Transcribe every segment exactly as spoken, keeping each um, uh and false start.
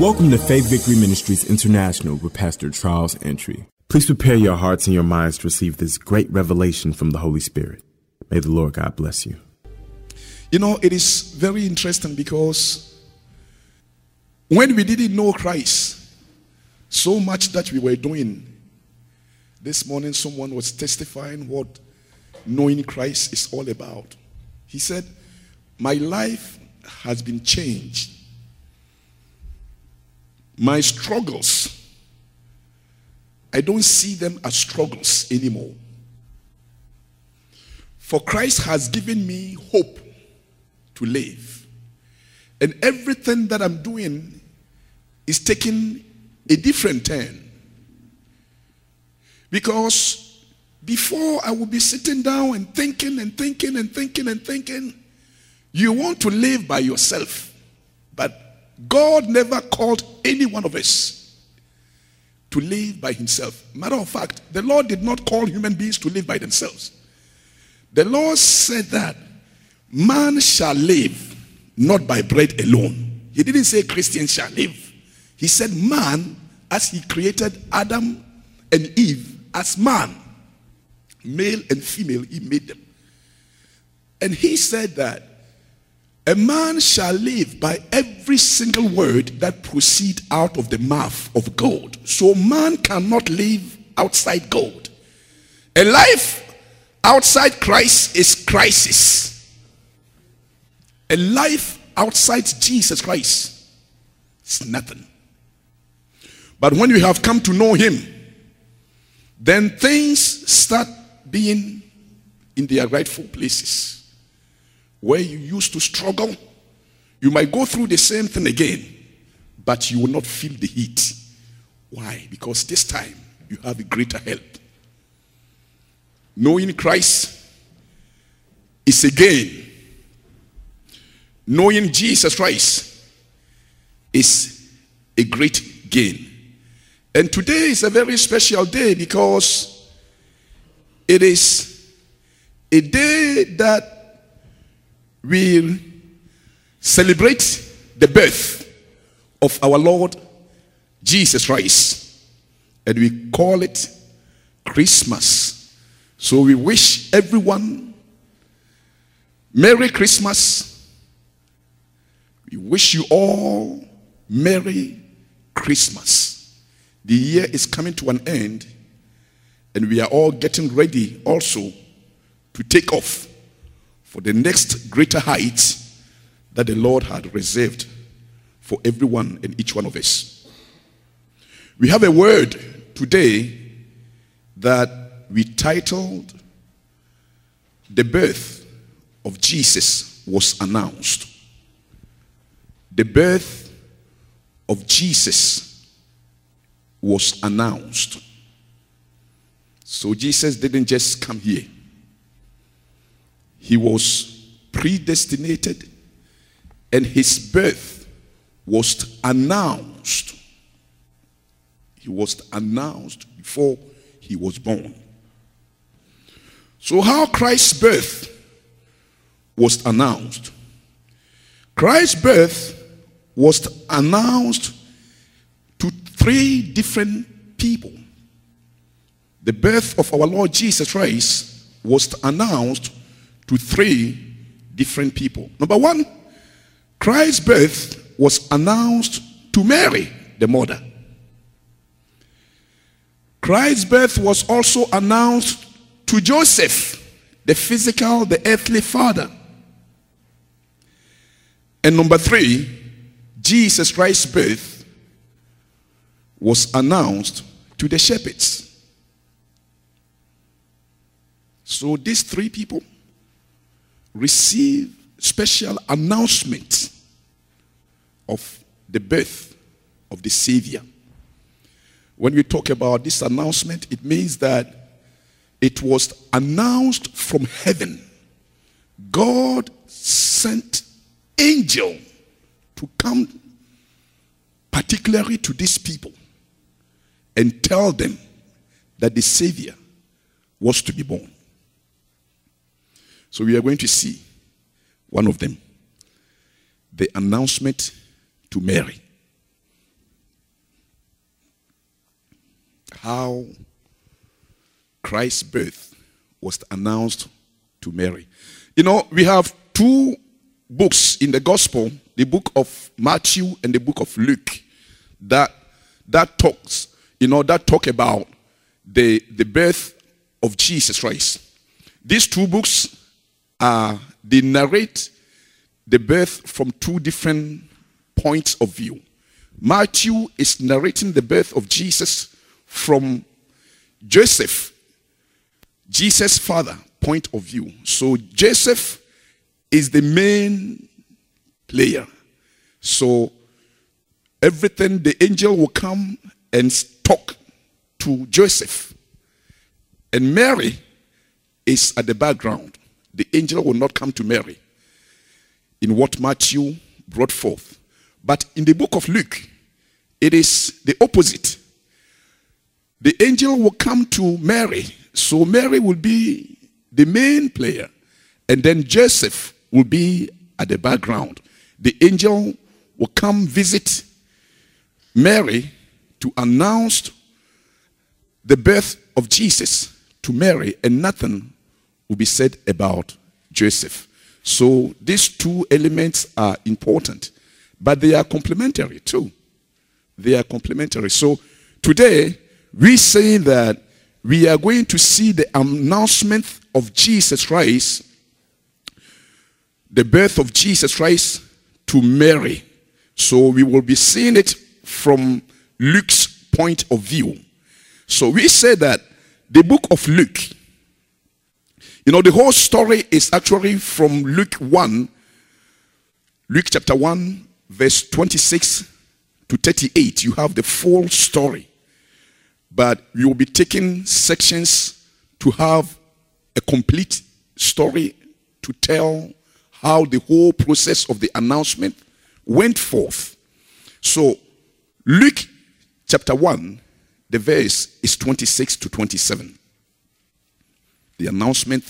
Welcome to Faith Victory Ministries International with Pastor Charles Entry. Please prepare your hearts and your minds to receive this great revelation from the Holy Spirit. May the Lord God bless you. You know, it is very interesting because when we didn't know Christ, so much that we were doing, this morning someone was testifying what knowing Christ is all about. He said, my life has been changed. My struggles, I don't see them as struggles anymore. For Christ has given me hope to live. And everything that I'm doing is taking a different turn. Because before I would be sitting down and thinking and thinking and thinking and thinking, you want to live by yourself. But God never called any one of us to live by himself. Matter of fact, the Lord did not call human beings to live by themselves. The Lord said that man shall live not by bread alone. He didn't say Christians shall live. He said man, as he created Adam and Eve as man, male and female, he made them. And he said that a man shall live by every single word that proceeds out of the mouth of God. So man cannot live outside God. A life outside Christ is crisis. A life outside Jesus Christ is nothing. But when you have come to know him, then things start being in their rightful places. Where you used to struggle, you might go through the same thing again, but you will not feel the heat. Why? Because this time you have a greater help. Knowing Christ is a gain. Knowing Jesus Christ is a great gain. And today is a very special day because it is a day that we celebrate the birth of our Lord Jesus Christ, and we call it Christmas. So we wish everyone Merry Christmas. We wish you all Merry Christmas. The year is coming to an end, and we are all getting ready also to take off for the next greater heights that the Lord had reserved for everyone and each one of us. We have a word today that we titled, The Birth of Jesus Was Announced. The birth of Jesus was announced. So Jesus didn't just come here. He was predestinated, and his birth was announced. He was announced before he was born. So how Christ's birth was announced? Christ's birth was announced to three different people. The birth of our Lord Jesus Christ was announced to three different people. Number one, Christ's birth was announced to Mary, the mother. Christ's birth was also announced to Joseph, the physical, the earthly father. And number three, Jesus Christ's birth was announced to the shepherds. So these three people receive special announcement of the birth of the Savior. When we talk about this announcement, it means that it was announced from heaven. God sent angel to come particularly to these people and tell them that the Savior was to be born. So we are going to see one of them, the announcement to Mary. how Christ's birth was announced to Mary. You know, we have two books in the gospel, the book of Matthew and the book of Luke, that that talks, you know, that talk about the, the birth of Jesus Christ. These two books, uh, they narrate the birth from two different points of view. Matthew is narrating the birth of Jesus from Joseph, Jesus' father, point of view. So Joseph is the main player. So everything, the angel will come and talk to Joseph. And Mary is at the background. The angel will not come to Mary in what Matthew brought forth. But in the book of Luke, it is the opposite. The angel will come to Mary. So Mary will be the main player. And then Joseph will be at the background. The angel will come visit Mary to announce the birth of Jesus to Mary, and nothing will be said about Joseph. So these two elements are important, but they are complementary too. They are complementary. So today, we say that we are going to see the announcement of Jesus Christ, the birth of Jesus Christ to Mary. So we will be seeing it from Luke's point of view. So we say that the book of Luke, you know, the whole story is actually from Luke one, Luke chapter one, verse twenty-six to thirty-eight. You have the full story. But we will be taking sections to have a complete story to tell how the whole process of the announcement went forth. So Luke chapter one, the verse is twenty-six to twenty-seven. The announcement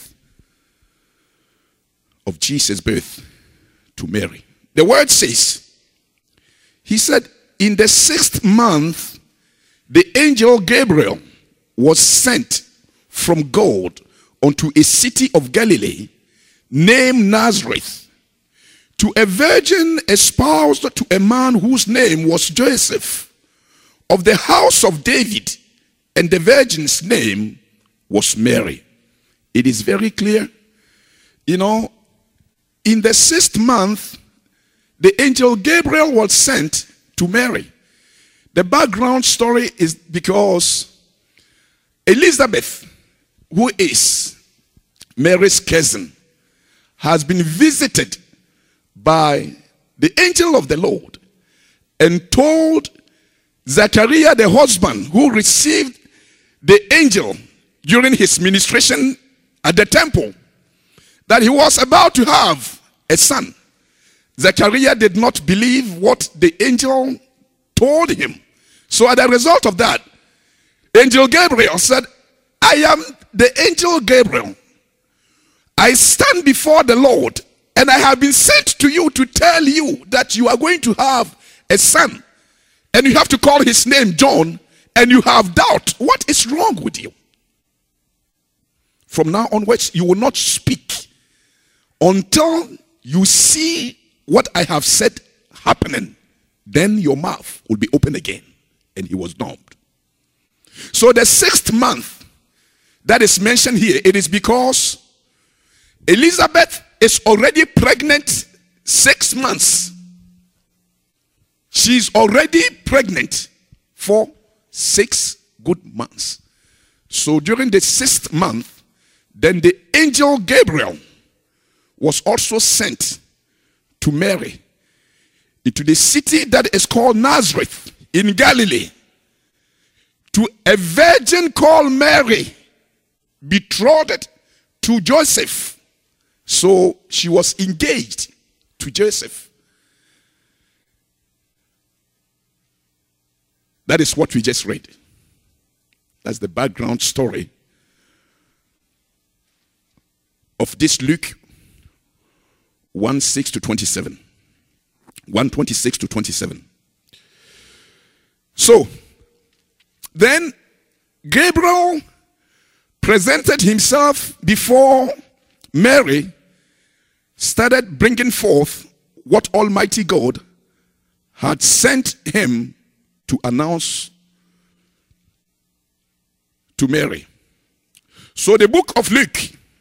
of Jesus' birth to Mary. The word says, he said, in the sixth month, the angel Gabriel was sent from God unto a city of Galilee named Nazareth, to a virgin espoused to a man whose name was Joseph, of the house of David, and the virgin's name was Mary. It is very clear. You know, in the sixth month, the angel Gabriel was sent to Mary. The background story is because Elizabeth, who is Mary's cousin, has been visited by the angel of the Lord and told Zachariah, the husband who received the angel during his ministration at the temple, that he was about to have a son. Zachariah did not believe what the angel told him. So as a result of that, angel Gabriel said, I am the angel Gabriel. I stand before the Lord, and I have been sent to you to tell you that you are going to have a son, and you have to call his name John, and you have doubt. What is wrong with you? From now onwards, you will not speak until you see what I have said happening. Then your mouth will be open again. And he was numbed. So the sixth month that is mentioned here, it is because Elizabeth is already pregnant six months. She's already pregnant for six good months. So during the sixth month, then the angel Gabriel was also sent to Mary into the city that is called Nazareth in Galilee, to a virgin called Mary, betrothed to Joseph. So she was engaged to Joseph. That is what we just read. That's the background story of this Luke one six to twenty-seven. one twenty-six to twenty-seven. So, then Gabriel presented himself before Mary, started bringing forth what Almighty God had sent him to announce to Mary. So the book of Luke,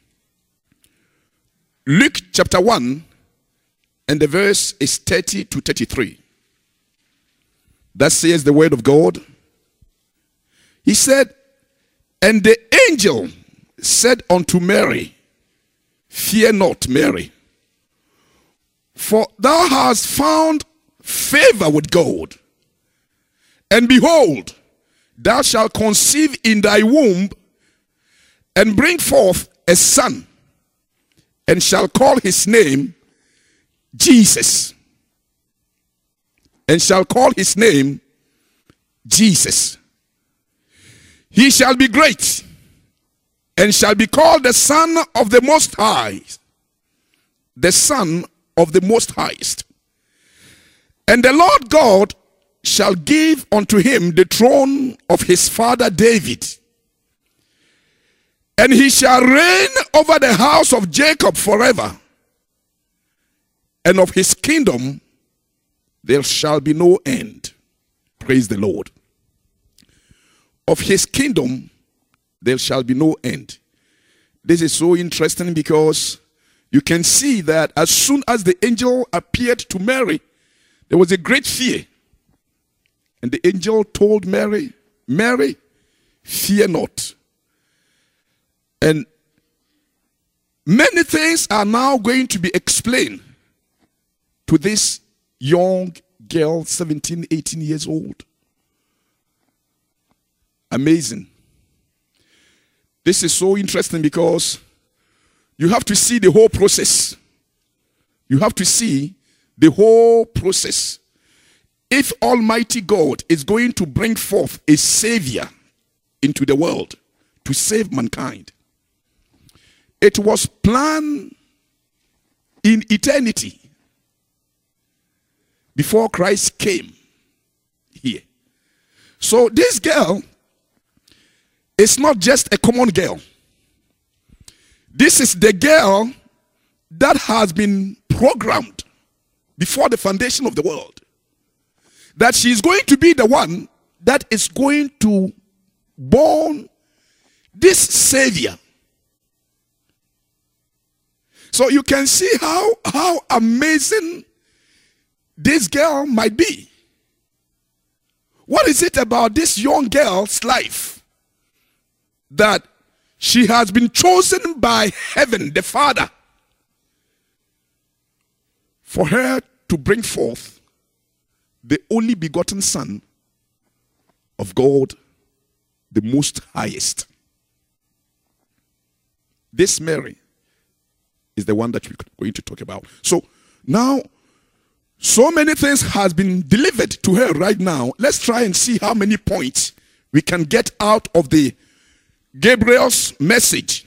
Luke chapter one, and the verse is thirty to thirty-three. That says the word of God. He said, and the angel said unto Mary, fear not, Mary, for thou hast found favor with God. And behold, thou shalt conceive in thy womb, and bring forth a son, and shall call his name Jesus. And shall call his name Jesus. He shall be great, and shall be called the Son of the Most High. The Son of the Most Highest. And the Lord God shall give unto him the throne of his father David. And he shall reign over the house of Jacob forever. And of his kingdom there shall be no end. Praise the Lord. Of his kingdom there shall be no end. This is so interesting because you can see that as soon as the angel appeared to Mary, there was a great fear. And the angel told Mary, Mary, fear not. And many things are now going to be explained to this young girl, seventeen, eighteen years old. Amazing. This is so interesting because you have to see the whole process. You have to see the whole process. If Almighty God is going to bring forth a Savior into the world to save mankind, it was planned in eternity before Christ came here. So this girl is not just a common girl. This is the girl that has been programmed before the foundation of the world, that she is going to be the one that is going to born this Savior. So you can see how, how amazing this girl might be. What is it about this young girl's life that she has been chosen by heaven, the Father, for her to bring forth the only begotten Son of God, the Most Highest? This Mary is the one that we're going to talk about. So now, so many things has been delivered to her right now. Let's try and see how many points we can get out of the Gabriel's message.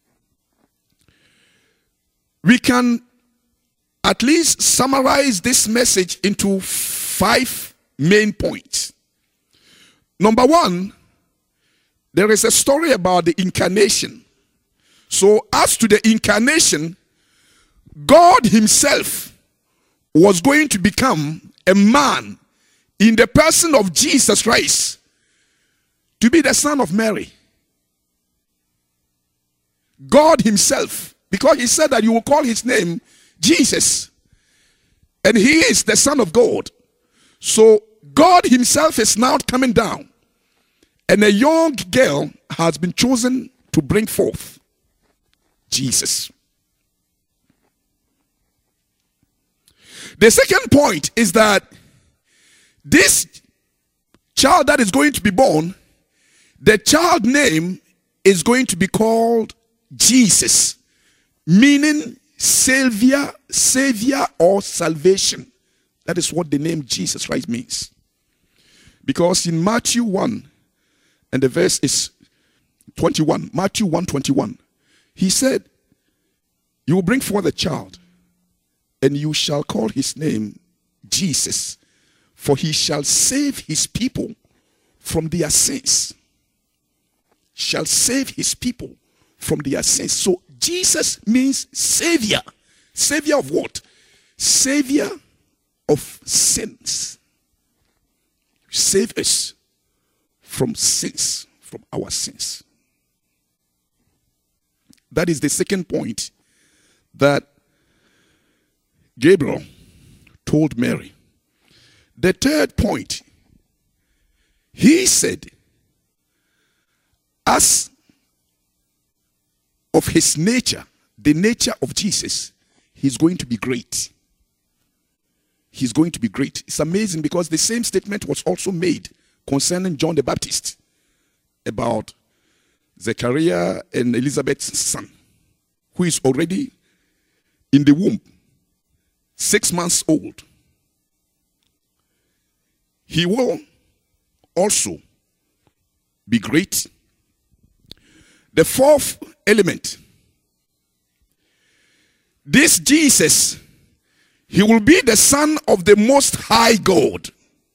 We can at least summarize this message into five main points. Number one, there is a story about the incarnation. So as to the incarnation, God himself was going to become a man in the person of Jesus Christ to be the son of Mary. God himself, because he said that you will call his name Jesus, and he is the Son of God. So God himself is now coming down, and a young girl has been chosen to bring forth Jesus. The second point is that this child that is going to be born, the child name is going to be called Jesus, meaning Savior, Savior or salvation. That is what the name Jesus Christ means. Because in Matthew one, and the verse is twenty-one, Matthew one twenty-one, he said, you will bring forth a child, and you shall call his name Jesus, for he shall save his people from their sins. shall save his people from their sins. So Jesus means savior. Savior of what? Savior of sins. Save us from sins, from our sins. That is the second point that Gabriel told Mary. The third point, he said, as of his nature, the nature of Jesus, he's going to be great. He's going to be great. It's amazing because the same statement was also made concerning John the Baptist about Zechariah and Elizabeth's son, who is already in the womb, six months old. He will also be great. The fourth element, this Jesus, he will be the Son of the Most High God.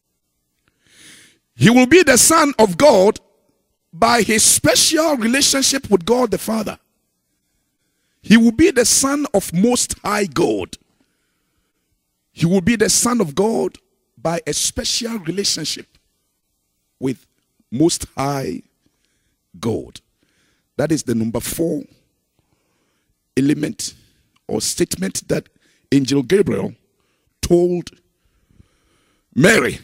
He will be the Son of God by his special relationship with God the Father. He will be the Son of Most High God. He will be the Son of God by a special relationship with Most High God. That is the number four element or statement that Angel Gabriel told Mary.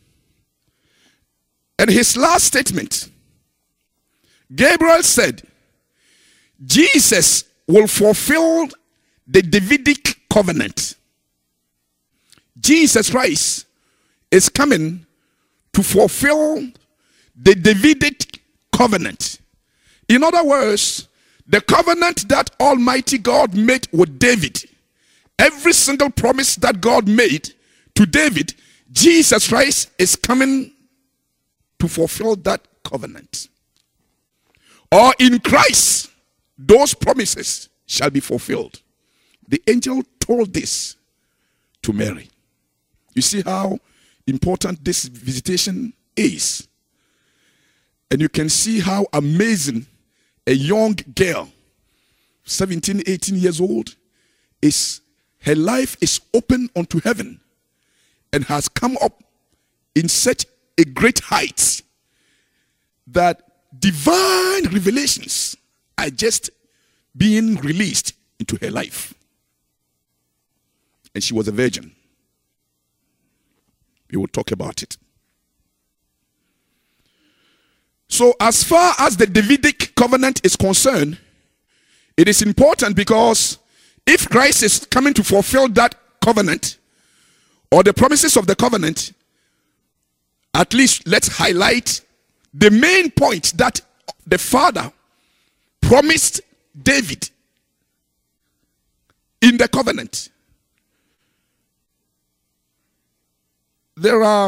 And his last statement, Gabriel said, Jesus will fulfill the Davidic covenant. Jesus Christ is coming to fulfill the Davidic covenant. In other words, the covenant that Almighty God made with David, every single promise that God made to David, Jesus Christ is coming to fulfill that covenant. Or in Christ, those promises shall be fulfilled. The angel told this to Mary. You see how important this visitation is. And you can see how amazing a young girl, seventeen, eighteen years old, is. Her life is open unto heaven and has come up in such a great height that divine revelations are just being released into her life. And she was a virgin. We will talk about it. So as far as the Davidic covenant is concerned, it is important because if Christ is coming to fulfill that covenant or the promises of the covenant, at least let's highlight the main point that the Father promised David in the covenant. There are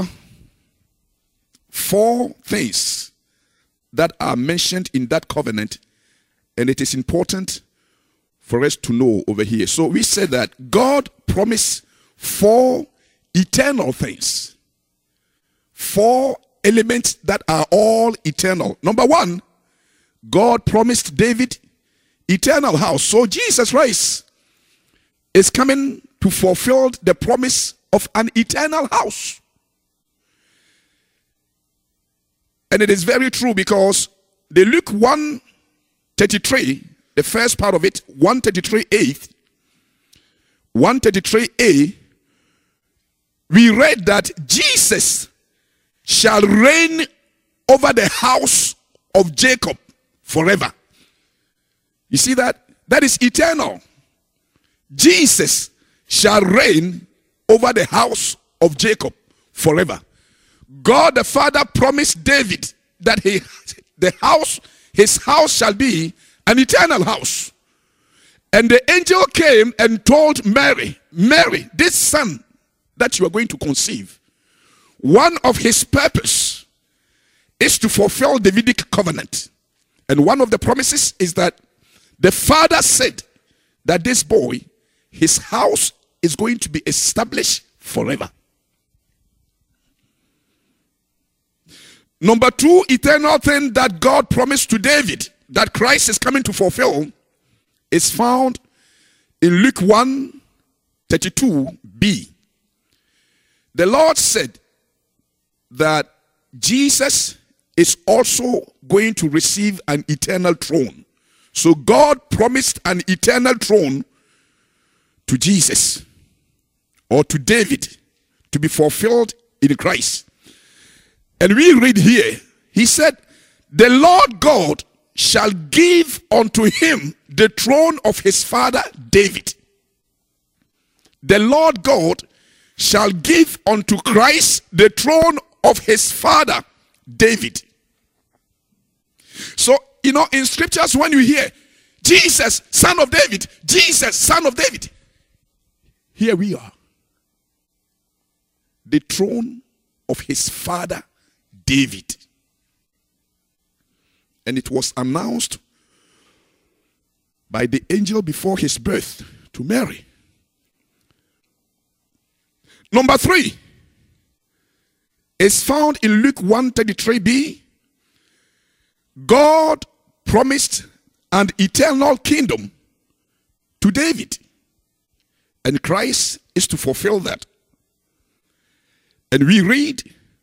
four things that are mentioned in that covenant, and it is important for us to know over here. So we said that God promised four eternal things. Four elements that are all eternal. Number one, God promised David eternal house. So Jesus Christ is coming to fulfill the promise of an eternal house. And it is very true because the Luke one thirty-three, the first part of it, one thirty-three a, one thirty-three a, we read that Jesus shall reign over the house of Jacob forever. You see that? That is eternal. Jesus shall reign over the house of Jacob forever. God the Father promised David that he, the house, his house shall be an eternal house. And the angel came and told Mary, Mary, this son that you are going to conceive, one of his purpose is to fulfill the Davidic covenant. And one of the promises is that the Father said that this boy, his house is going to be established forever. Number two, eternal thing that God promised to David that Christ is coming to fulfill is found in Luke one thirty-two b. The Lord said that Jesus is also going to receive an eternal throne. So God promised an eternal throne to Jesus or to David to be fulfilled in Christ. And we read here, he said, the Lord God shall give unto him the throne of his father David. The Lord God shall give unto Christ the throne of his father David. So, you know, in scriptures, when you hear Jesus, son of David, Jesus, son of David, here we are. The throne of his father David. And it was announced by the angel before his birth to Mary. Number three is found in Luke one thirty-three b. God promised an eternal kingdom to David, and Christ is to fulfill that. And we read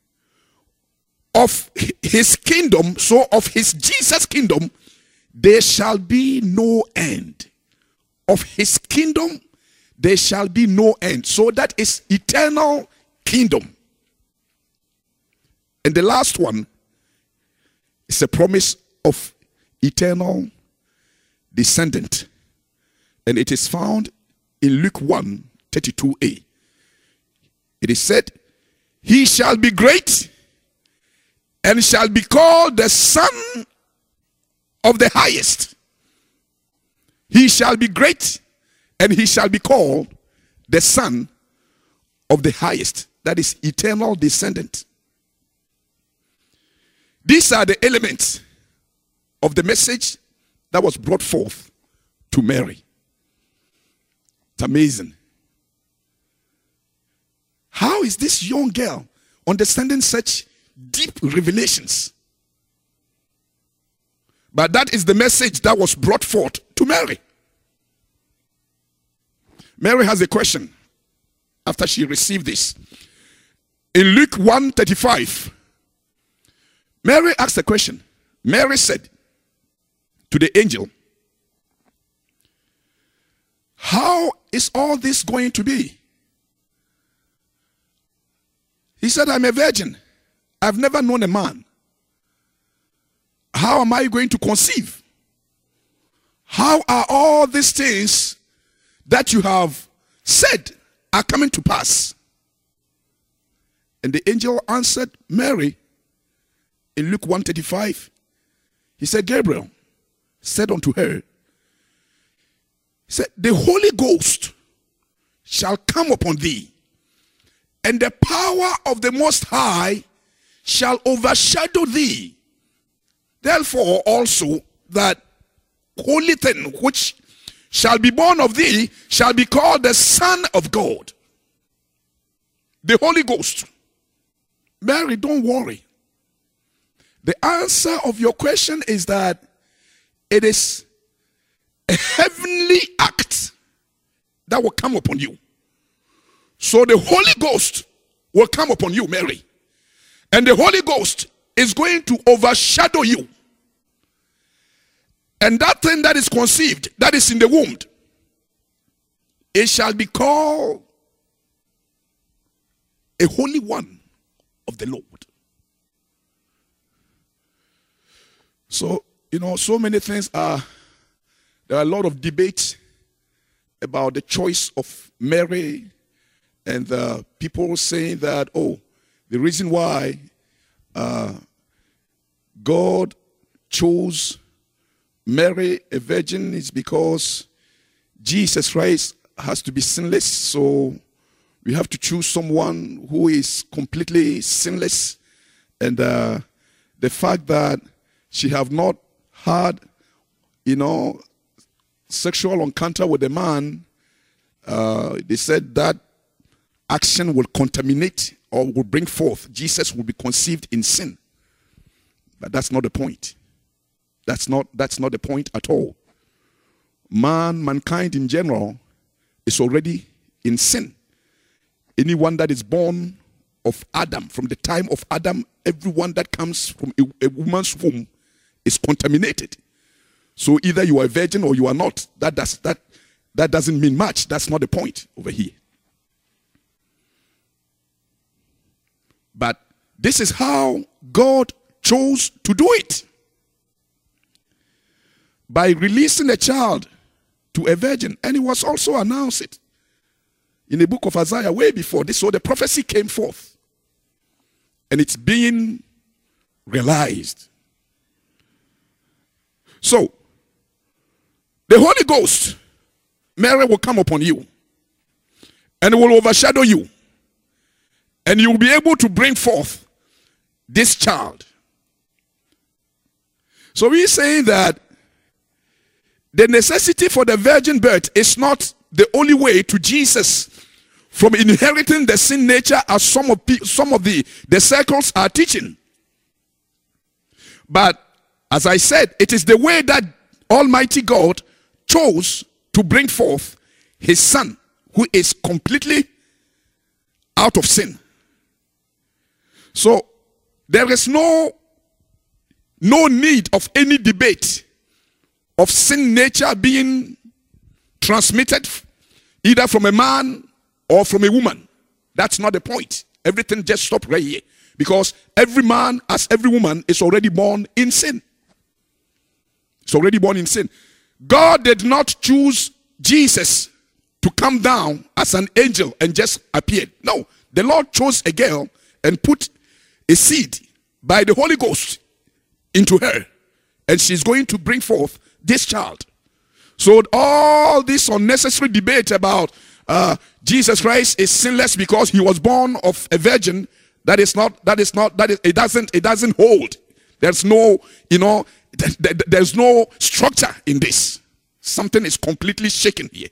of his kingdom, so of his Jesus kingdom, there shall be no end. Of his kingdom, there shall be no end. So that is eternal kingdom. And the last one is a promise of eternal descendant. And it is found in Luke one thirty-two a. It is said, he shall be great and shall be called the Son of the Highest. He shall be great and he shall be called the Son of the Highest. That is eternal descendant. These are the elements of the message that was brought forth to Mary. It's amazing. How is this young girl understanding such deep revelations? But that is the message that was brought forth to Mary. Mary has a question after she received this. In Luke one thirty-five, Mary asked a question. Mary said to the angel, how is all this going to be? He said, I'm a virgin. I've never known a man. How am I going to conceive? How are all these things that you have said are coming to pass? And the angel answered Mary in Luke one thirty-five. He said, Gabriel said unto her, he said, the Holy Ghost shall come upon thee, and the power of the Most High shall overshadow thee. Therefore also that holy thing which shall be born of thee shall be called the Son of God. The Holy Ghost. Mary, don't worry. The answer of your question is that it is a heavenly act that will come upon you. So the Holy Ghost will come upon you, Mary. And the Holy Ghost is going to overshadow you. And that thing that is conceived, that is in the womb, it shall be called a holy one of the Lord. So, you know, so many things are, there are a lot of debate about the choice of Mary, and the people saying that, oh, the reason why uh, God chose Mary, a virgin, is because Jesus Christ has to be sinless. So we have to choose someone who is completely sinless. And uh, the fact that she have not had, you know, sexual encounter with a man, uh, they said that action will contaminate or will bring forth. Jesus will be conceived in sin. But that's not the point. That's not, that's not the point at all. Man, mankind in general, is already in sin. Anyone that is born of Adam, from the time of Adam, everyone that comes from a, a woman's womb is contaminated. So either you are a virgin or you are not. That, does, that, that doesn't mean much. That's not the point over here. But this is how God chose to do it. By releasing a child to a virgin. And it was also announced in the book of Isaiah way before this. So the prophecy came forth. And it's being realized. So, the Holy Ghost, Mary, will come upon you. And will overshadow you. And you will be able to bring forth this child. So he's saying that the necessity for the virgin birth is not the only way to Jesus from inheriting the sin nature as some of, some of the, the circles are teaching. But as I said, it is the way that Almighty God chose to bring forth his son, who is completely out of sin. So there is no, no need of any debate of sin nature being transmitted either from a man or from a woman. That's not the point. Everything just stopped right here. Because every man, as every woman, is already born in sin. It's already born in sin. God did not choose Jesus to come down as an angel and just appear. No, the Lord chose a girl and put a seed by the Holy Ghost into her. And she's going to bring forth this child. So all this unnecessary debate about uh, Jesus Christ is sinless because he was born of a virgin, that is not, that is not, that is, it doesn't, it doesn't hold. There's no, you know, th th there's no structure in this. Something is completely shaken here.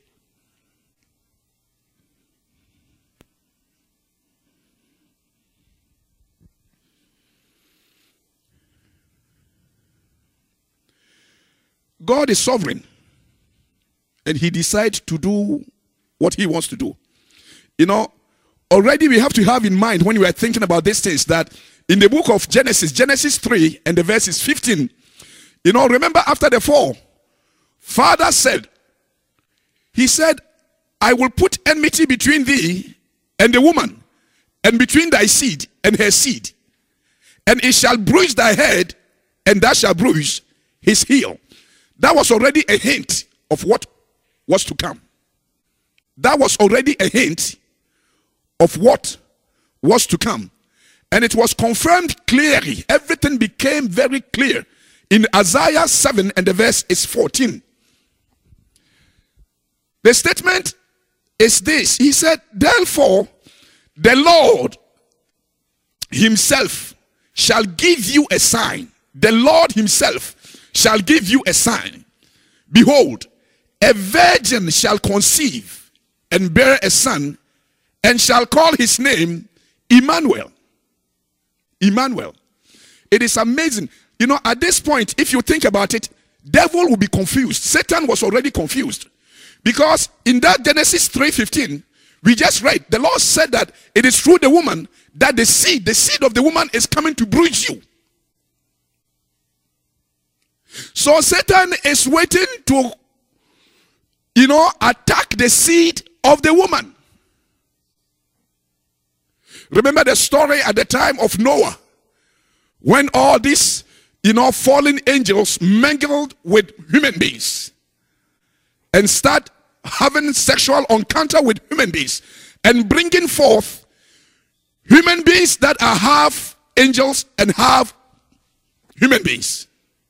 God is sovereign. And he decides to do what he wants to do. You know, already we have to have in mind when we are thinking about these things that in the book of Genesis, Genesis three and the verse is fifteen, you know, remember after the fall, Father said, he said, I will put enmity between thee and the woman, and between thy seed and her seed. And it shall bruise thy head, and thou shalt bruise his heel. That was already a hint of what was to come. That was already a hint of what was to come. And it was confirmed clearly. Everything became very clear in Isaiah seven, and the verse is fourteen. The statement is this. He said, therefore, the Lord himself shall give you a sign. The Lord himself shall give you a sign. Behold, a virgin shall conceive and bear a son, and shall call his name Emmanuel. Emmanuel. It is amazing. You know, at this point, if you think about it, devil will be confused. Satan was already confused. Because in that Genesis three fifteen, we just read, the Lord said that it is through the woman that the seed, the seed of the woman is coming to bruise you. So Satan is waiting to, you know, attack the seed of the woman. Remember the story at the time of Noah, when all these, you know, fallen angels mingled with human beings and start having sexual encounter with human beings and bringing forth human beings that are half angels and half human beings.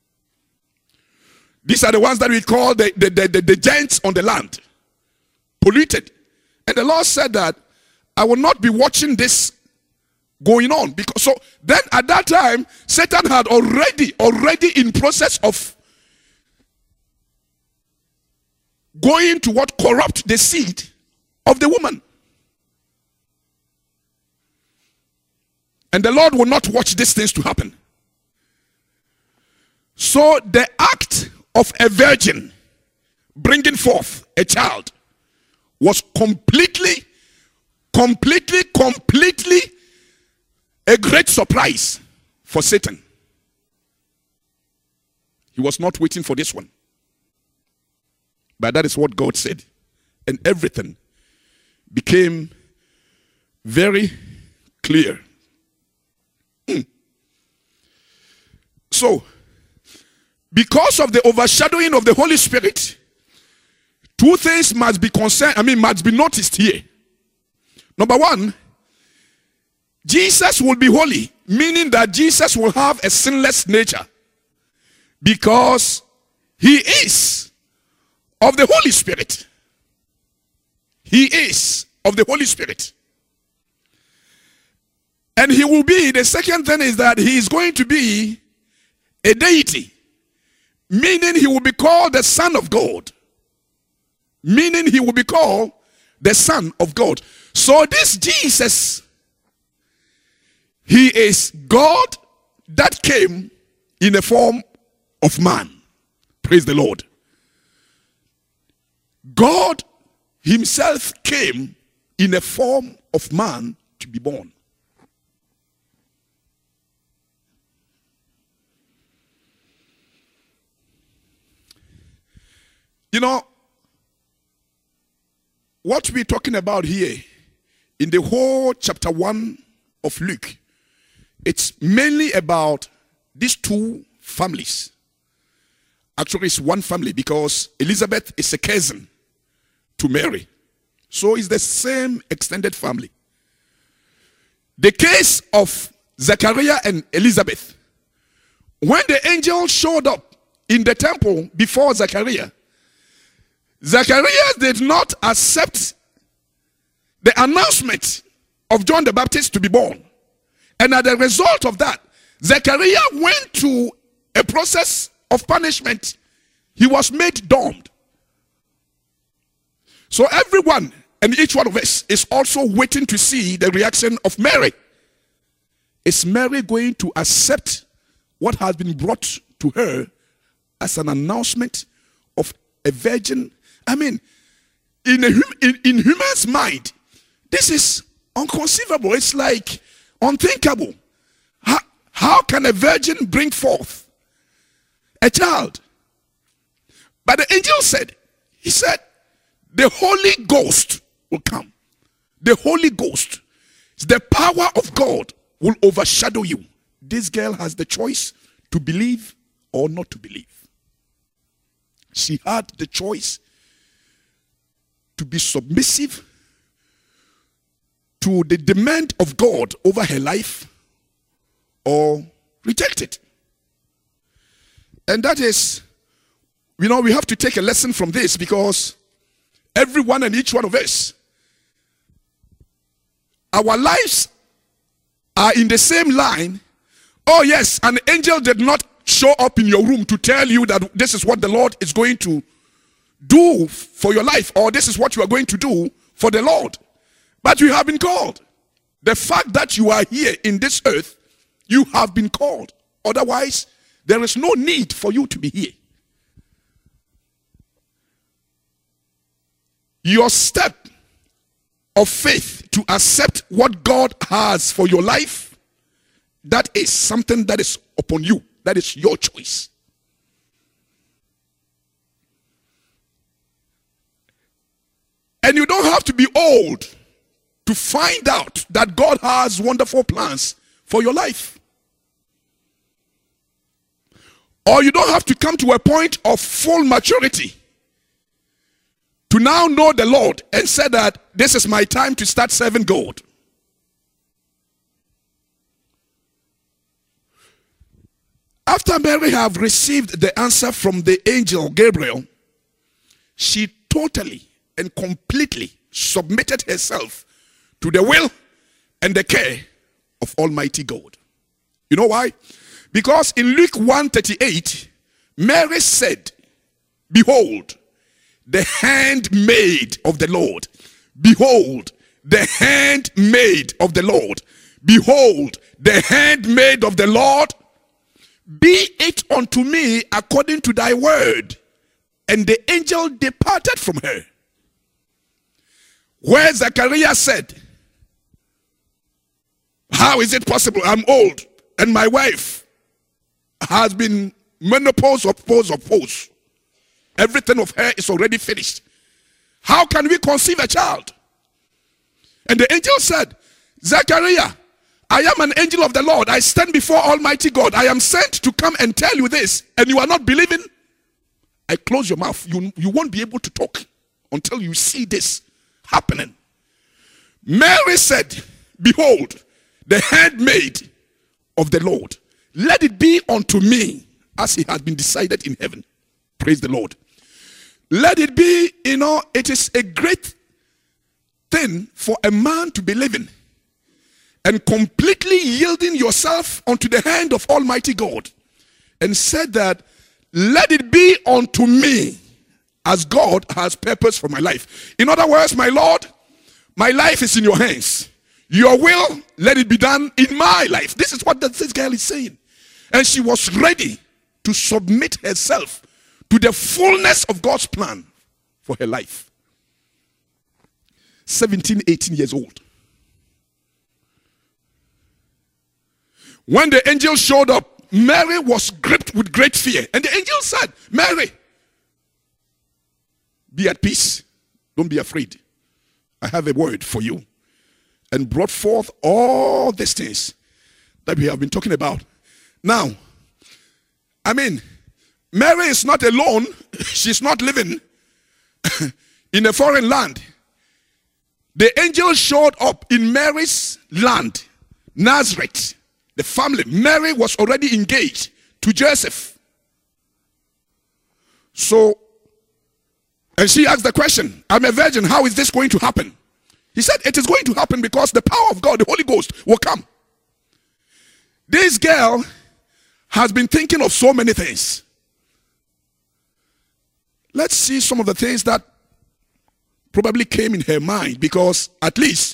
These are the ones that we call the, the, the, the, the giants on the land, polluted. And the Lord said that I will not be watching this going on. Because so then at that time, Satan had already, already in process of going to what corrupt the seed of the woman. And the Lord will not watch these things to happen. So the act of a virgin bringing forth a child was completely, completely, completely a great surprise for Satan. He was not waiting for this one. But that is what God said. And everything became very clear. Mm. So, because of the overshadowing of the Holy Spirit, two things must be concerned, I mean, must be noticed here. Number one, Jesus will be holy, meaning that Jesus will have a sinless nature because he is of the Holy Spirit. He is of the Holy Spirit. And he will be, the second thing is that he is going to be a deity, meaning he will be called the Son of God. Meaning he will be called the Son of God. So this Jesus, he is God that came in the form of man. Praise the Lord. God himself came in the form of man to be born. You know, what we're talking about here in the whole chapter one of Luke, it's mainly about these two families. Actually, it's one family because Elizabeth is a cousin to Mary. So it's the same extended family. The case of Zechariah and Elizabeth, when the angel showed up in the temple before Zechariah, Zacharias did not accept the announcement of John the Baptist to be born. And as a result of that, Zechariah went to a process of punishment. He was made dumb. So everyone and each one of us is also waiting to see the reaction of Mary. Is Mary going to accept what has been brought to her as an announcement of a virgin? I mean, in, a, in, in human's mind, this is inconceivable. It's like unthinkable. How, how can a virgin bring forth a child? But the angel said, he said, the Holy Ghost will come. The Holy Ghost, the power of God will overshadow you. This girl has the choice to believe or not to believe. She had the choice to be submissive to the demand of God over her life or reject it. And that is, you know, we have to take a lesson from this because everyone and each one of us, our lives are in the same line. Oh yes, an angel did not show up in your room to tell you that this is what the Lord is going to do for your life, or this is what you are going to do for the Lord. But you have been called. The fact that you are here in this earth, you have been called. Otherwise, there is no need for you to be here. Your step of faith to accept what God has for your life, that is something that is upon you. That is your choice. And you don't have to be old to find out that God has wonderful plans for your life. Or you don't have to come to a point of full maturity to now know the Lord and say that this is my time to start serving God. After Mary have received the answer from the angel Gabriel, she totally and completely submitted herself to the will and the care of Almighty God. You know why? Because in Luke one thirty-eight, Mary said, behold, the handmaid of the Lord. Behold, the handmaid of the Lord. Behold, the handmaid of the Lord. be it unto me according to thy word. And the angel departed from her. Where Zechariah said, how is it possible? I'm old and my wife has been menopause of pose of pose. Everything of her is already finished. How can we conceive a child? And the angel said, Zechariah, I am an angel of the Lord. I stand before Almighty God. I am sent to come and tell you this, and you are not believing. I close your mouth. You, you won't be able to talk until you see this happening. Mary said, behold, the handmaid of the Lord. Let it be unto me as it has been decided in heaven. Praise the Lord. Let it be, you know, it is a great thing for a man to be living and completely yielding yourself unto the hand of Almighty God, and said that, let it be unto me as God has purpose for my life. In other words, my Lord, my life is in your hands. Your will, let it be done in my life. This is what this girl is saying. And she was ready to submit herself to the fullness of God's plan for her life. seventeen, eighteen years old. When the angel showed up, Mary was gripped with great fear. And the angel said, Mary, be at peace. Don't be afraid. I have a word for you. And brought forth all these things that we have been talking about. Now, I mean, Mary is not alone. She's not living in a foreign land. The angel showed up in Mary's land, Nazareth. The family, Mary was already engaged to Joseph. So, and she asked the question, I'm a virgin, how is this going to happen? He said, it is going to happen because the power of God, the Holy Ghost, will come. This girl has been thinking of so many things. Let's see some of the things that probably came in her mind, because at least,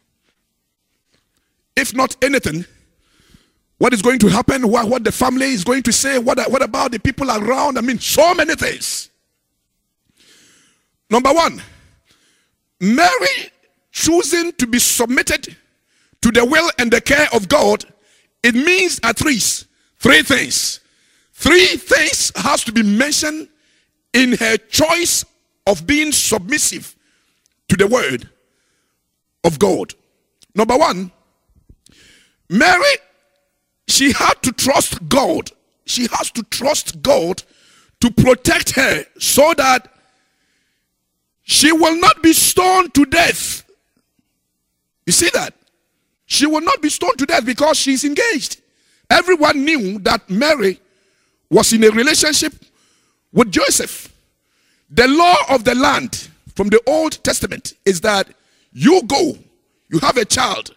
if not anything, what is going to happen, what, what the family is going to say, what, what about the people around, I mean, so many things. Number one, Mary choosing to be submitted to the will and the care of God, it means at least three things. Three things has to be mentioned in her choice of being submissive to the word of God. Number one, Mary, she had to trust God. She has to trust God to protect her so that she will not be stoned to death. You see that? She will not be stoned to death because she's engaged. Everyone knew that Mary was in a relationship with Joseph. The law of the land from the Old Testament is that you go, you have a child.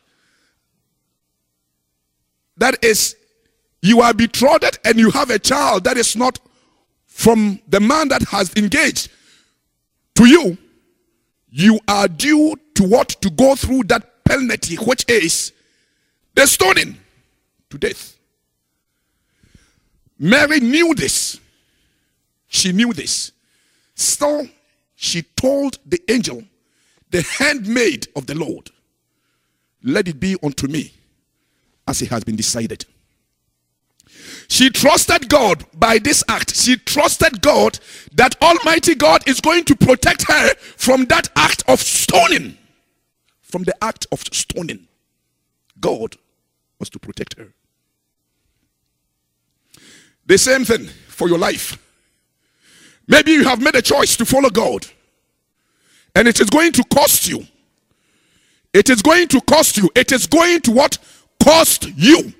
That is, you are betrothed and you have a child that is not from the man that has engaged to you. You are due to what? To go through that penalty, which is the stoning to death. Mary knew this. She knew this. Still, she told the angel, the handmaid of the Lord, let it be unto me as it has been decided. She trusted God by this act. She trusted God that Almighty God is going to protect her from that act of stoning. From the act of stoning. God was to protect her. The same thing for your life. Maybe you have made a choice to follow God, and it is going to cost you. It is going to cost you. It is going to what? Cost you.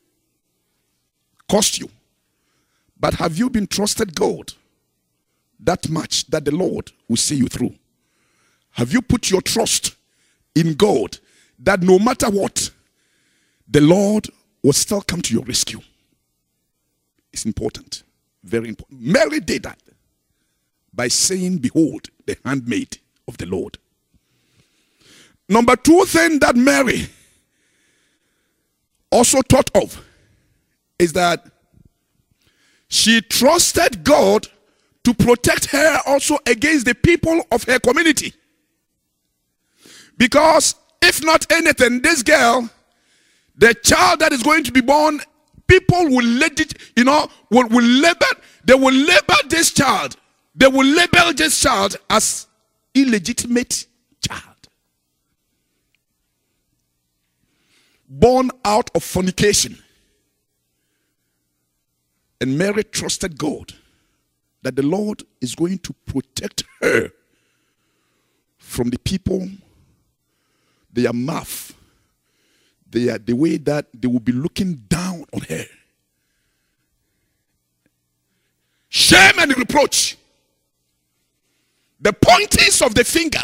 Cost you. But have you been trusted God that much that the Lord will see you through? Have you put your trust in God that no matter what, the Lord will still come to your rescue? It's important. Very important. Mary did that by saying, behold, the handmaid of the Lord. Number two thing that Mary also thought of is that she trusted God to protect her also against the people of her community. Because if not anything, this girl, the child that is going to be born, people will let it, you know, will, will label, they will label this child, they will label this child as illegitimate child. Born out of fornication. And Mary trusted God that the Lord is going to protect her from the people, their mouth, their, the way that they will be looking down on her. Shame and reproach. The pointings of the finger.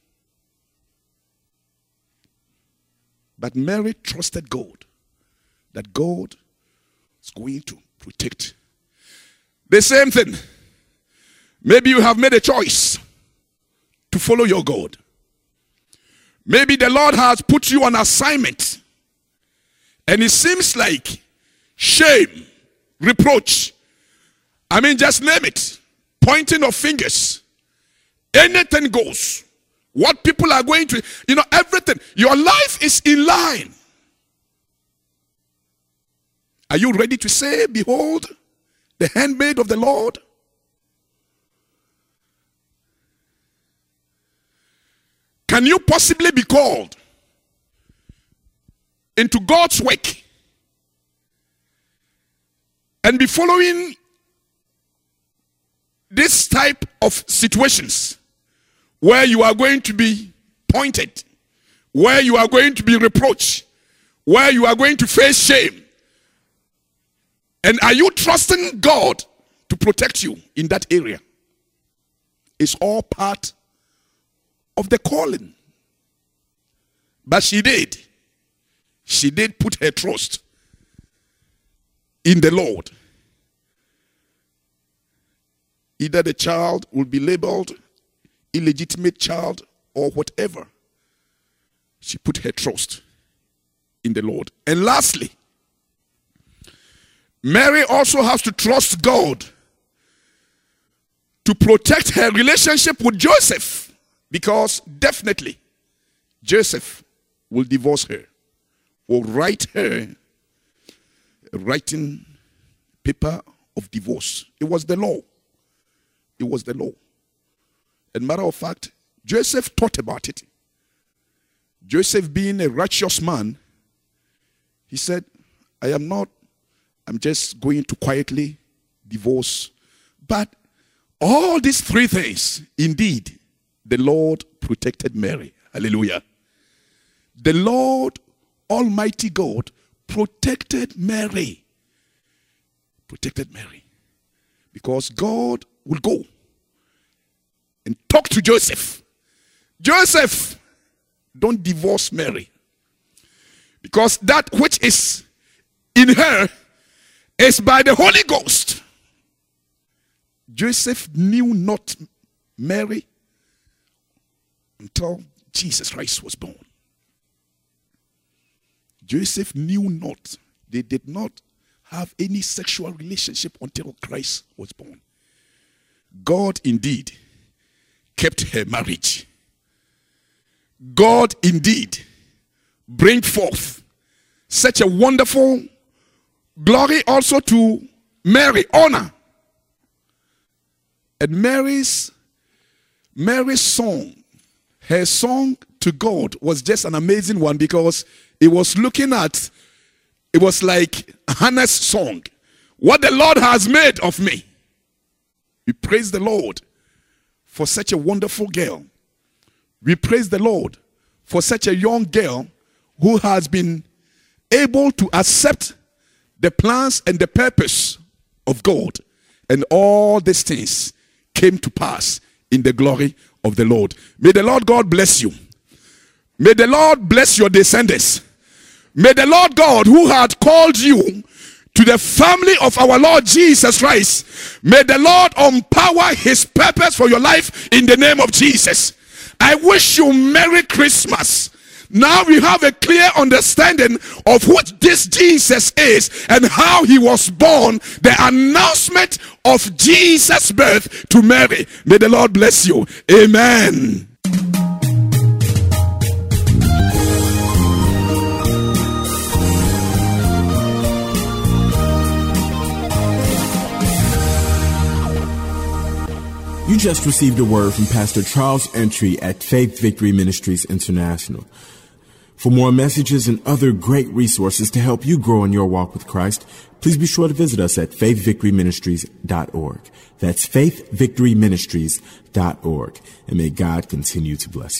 But Mary trusted God that God is going to protect. The same thing. Maybe you have made a choice to follow your God. Maybe the Lord has put you on assignment and it seems like shame, reproach, I mean just name it, pointing of fingers, anything goes. What people are going to, you know, everything. Your life is in line. Are you ready to say, behold, the handmaid of the Lord? Can you possibly be called into God's work and be following this type of situations where you are going to be pointed, where you are going to be reproached, where you are going to face shame? And are you trusting God to protect you in that area? It's all part of the calling. But she did. She did put her trust in the Lord. Either the child will be labeled illegitimate child or whatever. She put her trust in the Lord. And lastly, Mary also has to trust God to protect her relationship with Joseph, because definitely Joseph will divorce her, will write her a writing paper of divorce. It was the law. It was the law. As a matter of fact, Joseph thought about it. Joseph, being a righteous man, he said, I am not, I'm just going to quietly divorce. But all these three things, indeed, the Lord protected Mary. Hallelujah. The Lord Almighty God protected Mary. Protected Mary. Because God will go and talk to Joseph. Joseph, don't divorce Mary. Because that which is in her is by the Holy Ghost. Joseph knew not Mary until Jesus Christ was born. Joseph knew not. They did not have any sexual relationship until Christ was born. God indeed kept her marriage. God indeed bring forth such a wonderful glory also to Mary, honor. And Mary's Mary's song, her song to God was just an amazing one, because it was looking at, it was like Hannah's song. What the Lord has made of me. We praise the Lord for such a wonderful girl. We praise the Lord for such a young girl who has been able to accept the plans and the purpose of God. And all these things came to pass in the glory of the Lord. May the Lord God bless you. May the Lord bless your descendants. May the Lord God, who had called you to the family of our Lord Jesus Christ, may the Lord empower his purpose for your life in the name of Jesus. I wish you Merry Christmas. Now we have a clear understanding of what this Jesus is and how he was born. The announcement of Jesus' birth to Mary. May the Lord bless you. Amen. You just received a word from Pastor Charles Entry at Faith Victory Ministries International. For more messages and other great resources to help you grow in your walk with Christ, please be sure to visit us at faith victory ministries dot org. That's faith victory ministries dot org. And may God continue to bless you.